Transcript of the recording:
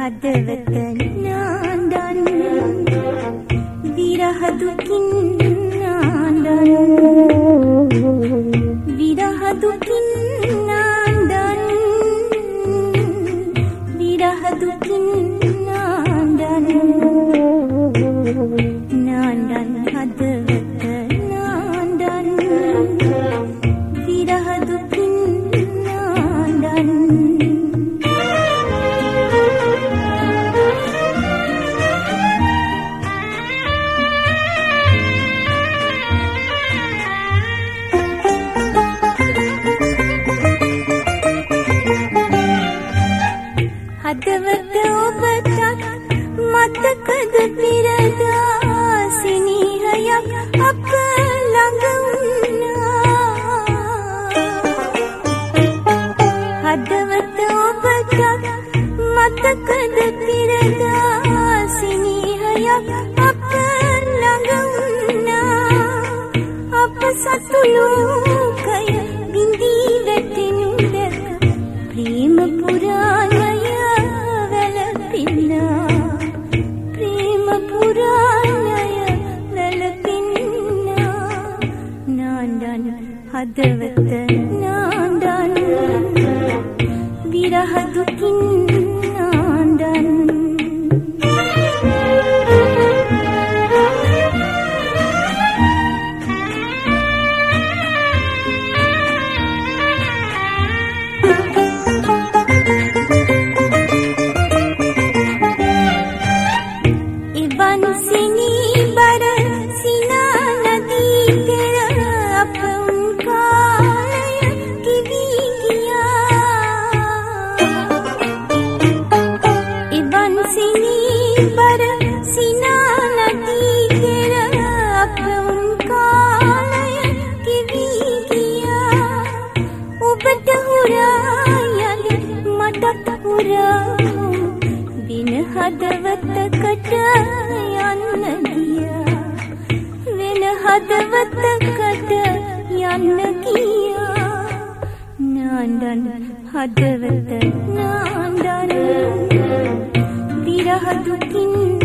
හදවත නාඳන් විරහ දුකින් නාඳන් විරහ දුකින් නාඳන් විරහ දුකින් නාඳන් නාඳන් හදවත නාඳන් විරහ දුකින් නාඳන් හදවත ඔබට මතකද පිරදා සිනහයක් අප ළඟ වුණා හදවත ඔබට මතකද පිරදා සිනහයක් අප ළඟ වුණා අප සතුළු කය බිඳී වැටෙනු දැක ප්‍රේම පුරාණය ප්‍රේම පුරාණය වැළපින්නා නාඳන් හදවත නාඳන් විරහ දුකින් නාඳන් හදවතකට යන්න ගියා වෙන හදවතකට යන්න ගියා නාඳන් හදවත නාඳන් විරහ දුකින්